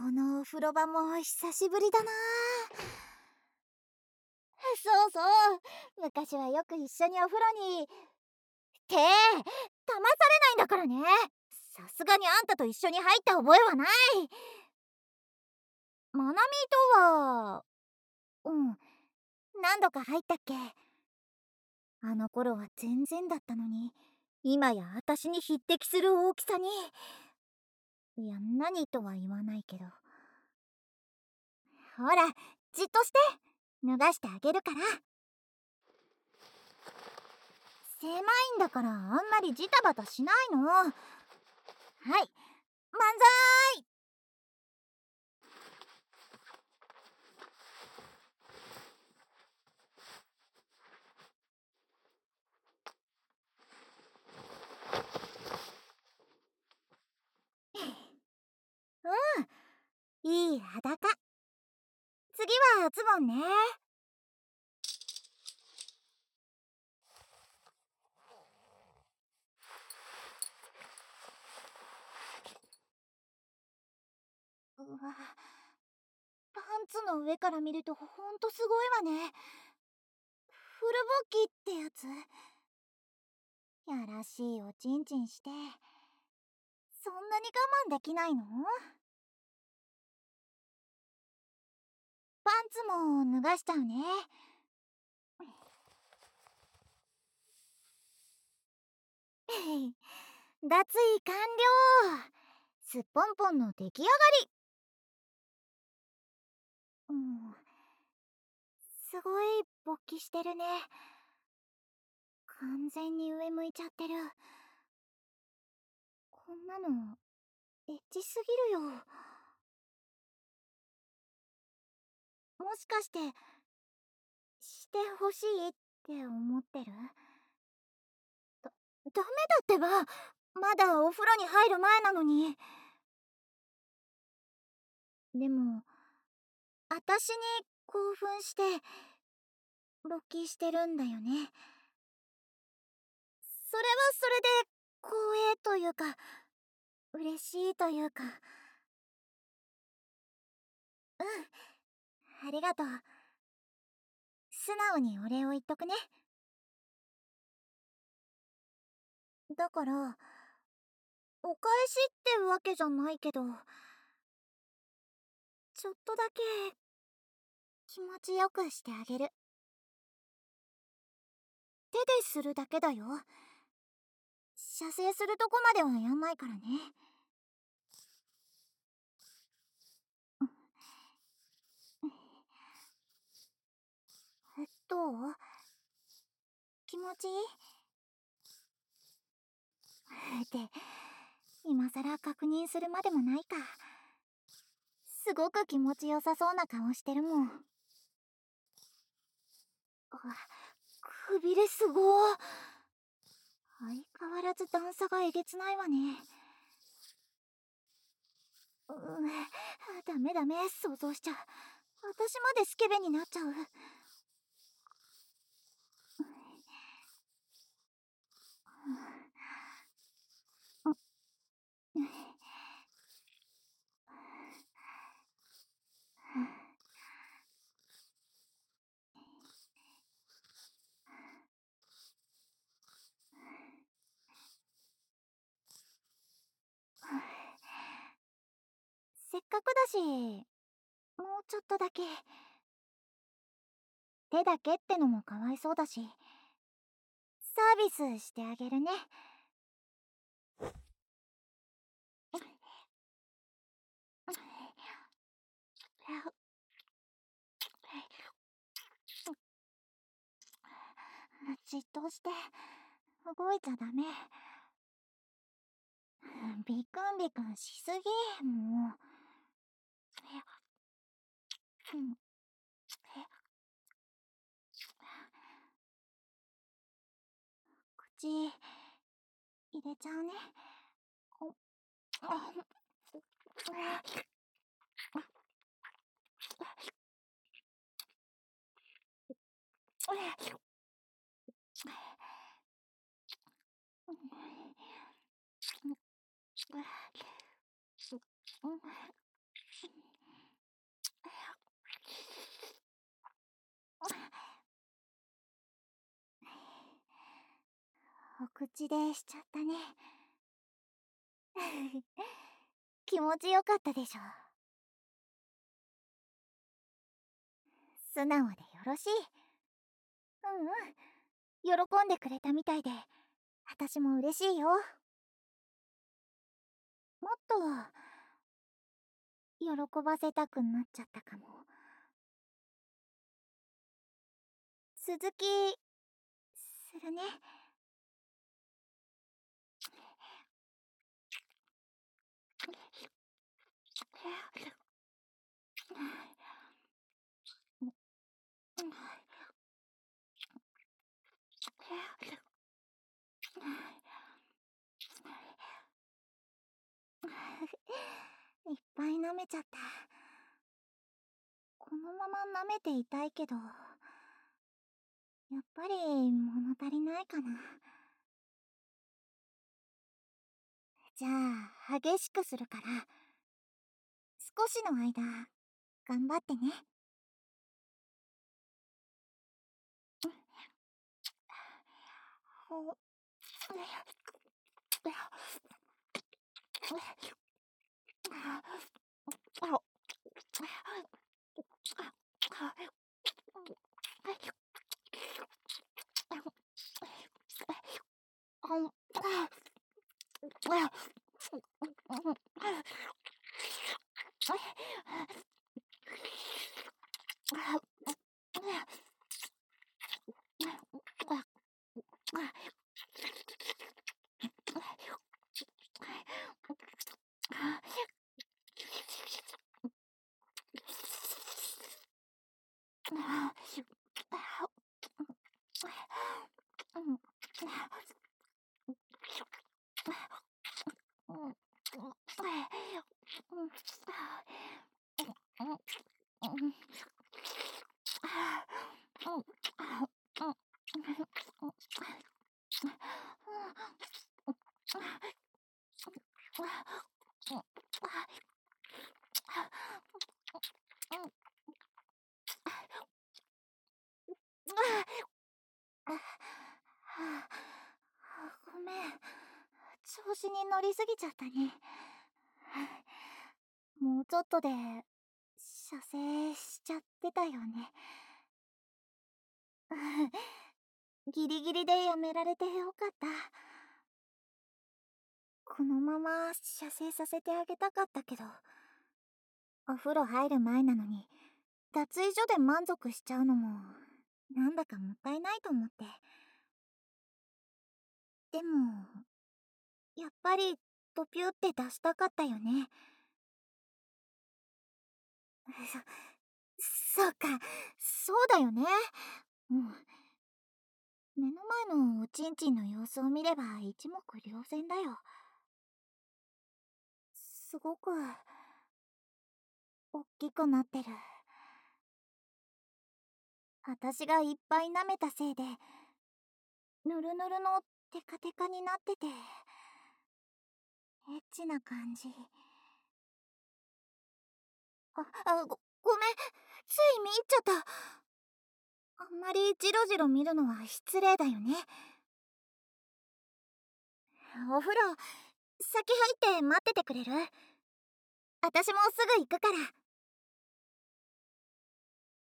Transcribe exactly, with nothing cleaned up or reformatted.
このお風呂場も久しぶりだな。そうそう、昔はよく一緒にお風呂に。って騙されないんだからね。さすがにあんたと一緒に入った覚えはない。まなみとはうん何度か入ったっけ。あの頃は全然だったのに、今や私に匹敵する大きさに。いや、何とは言わないけど。ほら、じっとして。脱がしてあげるから。狭いんだからあんまりジタバタしないの。はい、万歳。うん、いい裸。次はズボンね。うわ、パンツの上から見るとほんとすごいわね。フルボッキってやつ。やらしいおちんちんして、そんなに我慢できないの？パンツも脱がしちゃうね。脱衣完了。すっぽんぽんの出来上がり。うん、すごい勃起してるね。完全に上向いちゃってる。こんなのエッチすぎるよ。もしかしてしてほしいって思ってる？だダメだってば。まだお風呂に入る前なのに。でもあたしに興奮して勃起してるんだよね。それはそれで光栄というか嬉しいというか。うん、ありがとう。素直にお礼を言っとくね。だからお返しってわけじゃないけど、ちょっとだけ気持ちよくしてあげる。手でするだけだよ。射精するとこまではやんないからね。どう？気持ちいい？って今さら確認するまでもないか。すごく気持ちよさそうな顔してるもん。あ、くびれすごー。相変わらず段差がえげつないわね。うん、ダメダメ、想像しちゃう。私までスケベになっちゃう。せっかくだし、もうちょっとだけ。手だけってのもかわいそうだし、サービスしてあげるね。じっとして動いちゃダメ。ビクンビクンしすぎ、もう。口入れちゃうね。 お口でしちゃったね。気持ちよかったでしょ。素直でよろしい。うんうん、喜んでくれたみたいで私も嬉しいよ。もっと喜ばせたくなっちゃったかも。続きするね。いっぱい舐めちゃった。このまま舐めていたいけど、やっぱり物足りないかな。じゃあ激しくするから少しの間頑張ってね。ほごめん、調子に乗りすぎちゃったね。もうちょっとで射精しちゃってたよね。ギリギリでやめられてよかった。このまま射精させてあげたかったけど、お風呂入る前なのに脱衣所で満足しちゃうのもなんだかもったいないと思って。でもやっぱりドピュって出したかったよね。そそうか、そうだよね。うん、目の前のおちんちんの様子を見れば一目瞭然だよ。すごくおっきくなってる。私がいっぱい舐めたせいでぬるぬるのテカテカになっててエッチな感じ。あ、あ、ご、ごめん、つい見入っちゃった。あんまりジロジロ見るのは失礼だよね。お風呂先入って待っててくれる？私もすぐ行くから。